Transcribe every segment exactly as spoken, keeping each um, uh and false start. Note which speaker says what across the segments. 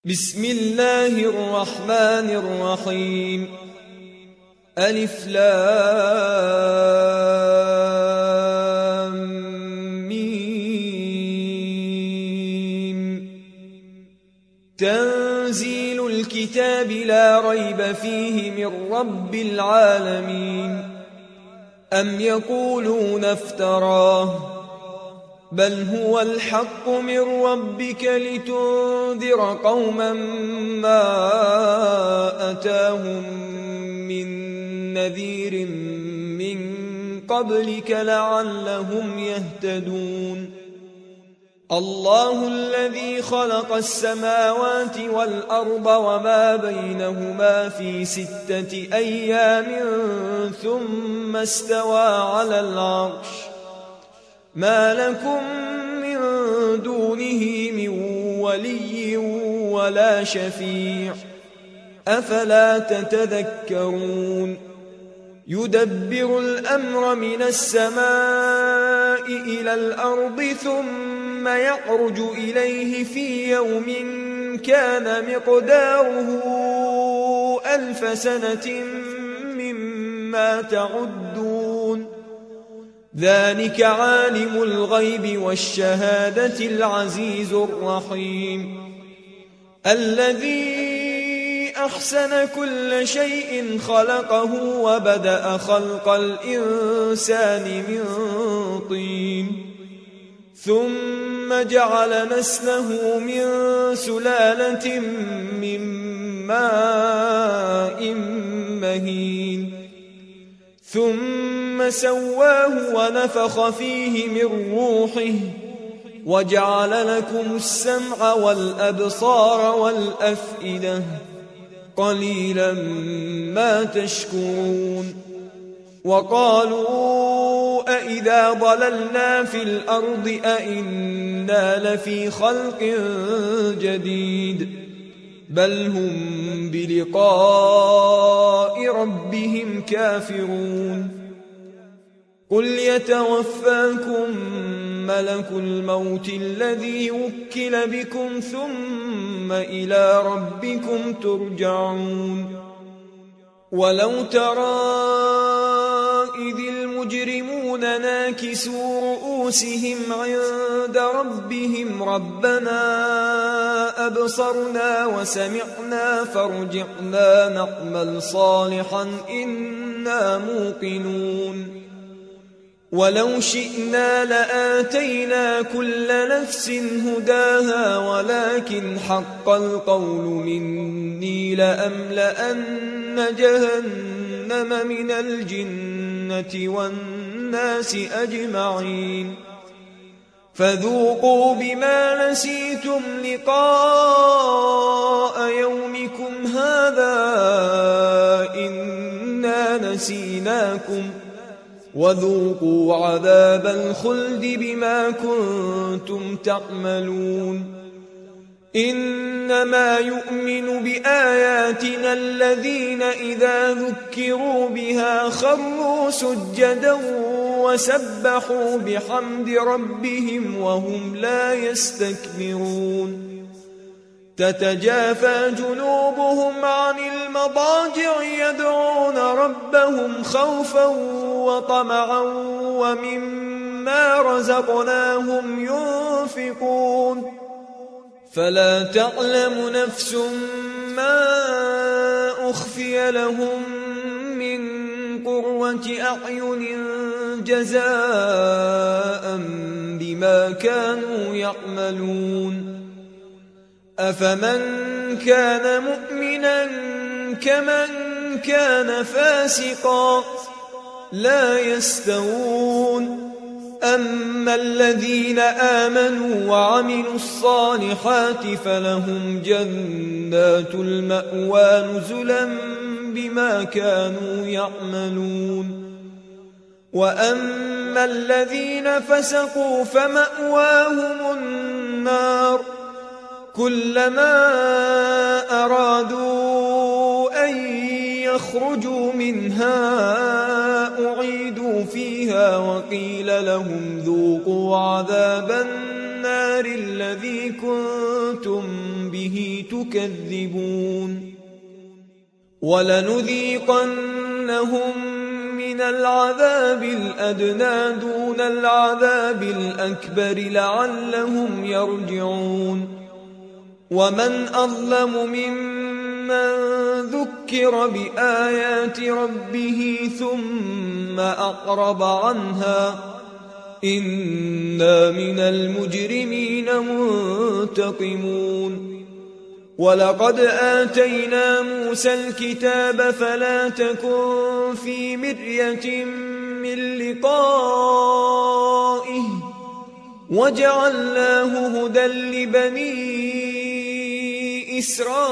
Speaker 1: بسم الله الرحمن الرحيم. ألف لام ميم. تنزيل الكتاب لا ريب فيه من رب العالمين. أم يقولون افتراه بل هو الحق من ربك لتنذر قوما ما أتاهم من نذير من قبلك لعلهم يهتدون. الله الذي خلق السماوات والأرض وما بينهما في ستة أيام ثم استوى على العرش. ما لكم من دونه من ولي ولا شفيع أفلا تتذكرون. يدبر الأمر من السماء إلى الأرض ثم يعرج إليه في يوم كان مقداره ألف سنة مما تعدون. ذلك عالم الغيب والشهادة العزيز الرحيم. الذي أحسن كل شيء خلقه وبدأ خلق الإنسان من طين ثم جعل نسله من سلالة من ماء مهين ثم سواه ونفخ فيه من روحه وجعل لكم السمع والأبصار والأفئدة قليلا ما تشكرون. وقالوا أئذا ضللنا في الأرض أئنا لفي خلق جديد بل هم بلقاء ربهم كافرون. قل يتوفاكم ملك الموت الذي وكل بكم ثم إلى ربكم ترجعون. ولو ترى إذ المجرمون ناكسوا رؤوسهم عند ربهم ربنا أبصرنا وسمعنا فارجعنا نعمل صالحا إنا موقنون. ولو شئنا لآتينا كل نفس هداها ولكن حق القول مني لأملأن جهنم من الجنة والناس أجمعين. فذوقوا بما نسيتم لقاء يومكم هذا إنا نسيناكم وذوقوا عذاب الخلد بما كنتم تعملون. إنما يؤمن بآياتنا الذين إذا ذكروا بها خروا سجدا وسبحوا بحمد ربهم وهم لا يستكبرون. تتجافى جنوبهم عن المضاجع يدعون ربهم خوفا وطمعا ومما رزقناهم ينفقون. فلا تعلم نفس ما أخفي لهم من قرة أعين جزاء بما كانوا يعملون. أفمن كان مؤمنا كمن كان فاسقا لا يستوون. أما الذين آمنوا وعملوا الصالحات فلهم جنات المأوى نزلا بما كانوا يعملون. وأما الذين فسقوا فمأواهم النار كلما أرادوا أن يخرجوا منها أعيدوا فيها وقيل لهم ذوقوا عذاب النار الذي كنتم به به تكذبون ولنذيقنهم من العذاب الأدنى دون العذاب الأكبر لعلهم يرجعون ومن أظلم ممن ذكر بآيات ربه ثم أعرض عنها إنا من المجرمين منتقمون ولقد آتينا موسى الكتاب فلا تكن في مرية من لقائه وجعلناه هدى لبني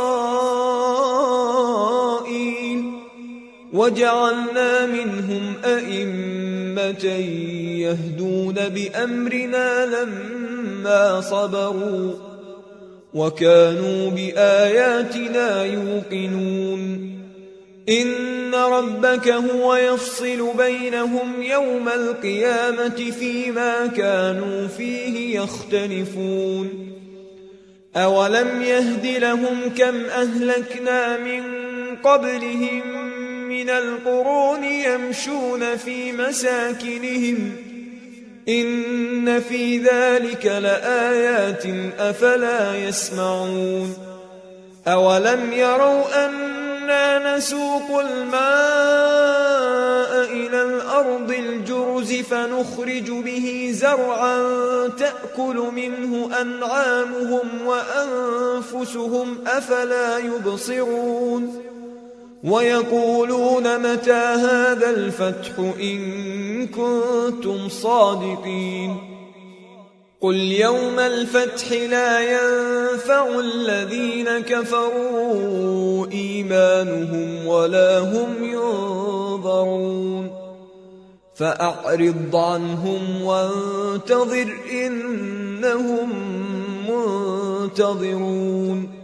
Speaker 1: إسرائيل وجعلنا منهم أئمة يهدون بأمرنا لما صبروا وكانوا بآياتنا يوقنون إن ربك هو يفصل بينهم يوم القيامة فيما كانوا فيه يختلفون أولم يهد لهم كم أهلكنا من قبلهم من القرون يمشون في مساكنهم إن في ذلك لآيات أفلا يسمعون أولم يروا أنا نسوق الماء إلى الأرض الجرز فنخرج به زرعا تأكل منه أنعامهم وأنفسهم أفلا يبصرون ويقولون متى هذا الفتح إن كنتم صادقين قل يوم الفتح لا ينفع الذين كفروا إيمانهم ولا هم ينظرون فأعرض عنهم وانتظر إنهم منتظرون